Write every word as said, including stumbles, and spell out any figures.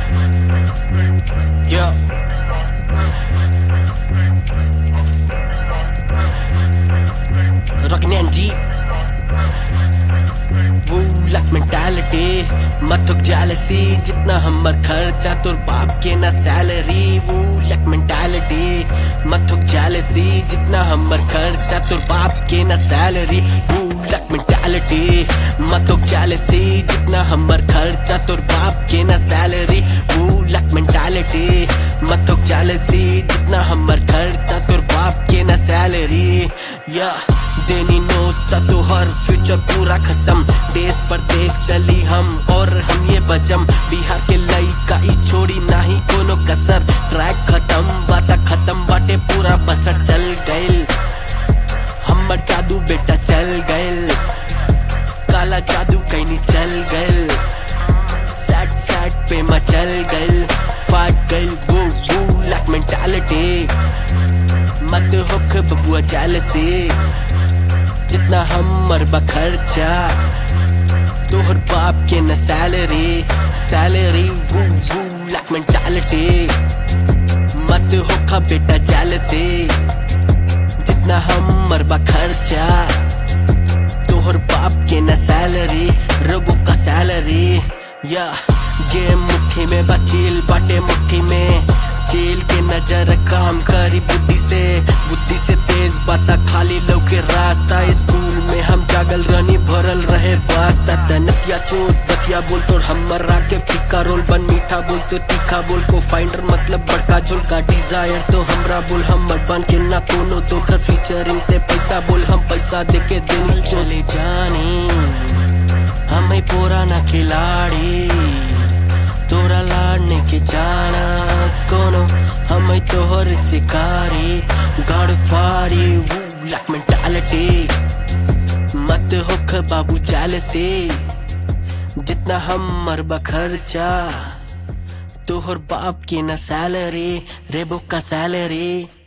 Yeah. Rockin' and deep. Woo like mentality. मत होक jealousy. जितना हमर खर्चा तोर बाप के ना salary. Woo like mentality. मत होक jealousy. जितना हमर खर्चा तोर बाप के ना salary. Woo like mentality. मत होक jealousy. जितना हमर खर्चा तोर बाप के ना salary. Woo like mentality. मत होक jealousy. जितना हमर खर्चा तोर बाप के ना salary. Yeah. देनी नोस्ता तो हर फ्यूचर पूरा खत्म. देश परदेश चली हम और हम ये बजम. बिहार के लइका ई छोड़ी नाही कोनो कसर. ट्रैक खत्म बाता खत्म बाटे पूरा बसर. चल गइल हमर जादू बेटा चल गइल. काला जादू कहीं चल गइल. सैड सैड पे मचल गइल. फाट गइल वो वो लाइक मेंटालिटी. मत होख बबुआ jealousy. जितना हमर बखर्चा तोहर बाप के न सैलरी. सैलरी वो वो लाइक मेंटालिटी. मत होखा बेटा jealousy. जितना हमर बखर्चा तोहर बाप के न सैलरी. रबो का सैलरी. या गेम मुट्ठी में बचील बाटे मुट्ठी में. जेल के नजर काम करी बुद्धि से. बुद्धि से तेज बाता खाली लौके रास्ता. स्कूल में हम जागल रहनी भरल रहे वास्ता. तनकिया चोट बतिया बोल तो हमर राके फीका रोल बन. मीठा बोल तो तीखा बोल. को फाइंडर मतलब बड़का झोल का डिजायर तो हमरा बोल. हमर बन के ना कोनो तो कर फीचरिंग ते पैसा बोल. हम पैसा देके देनी चले जानी. हम ही पुराना खिलाड़ी तोरा लाड़ने के जाना कोनो. हम ही तोहर शिकारी गाड़ फाड़ी. वो लाइक मेंटालिटी. मत होख बाबू jealousy. जितना हमर बखर्चा तोहर बाप की ना सैलरी. रेबो का सैलरी.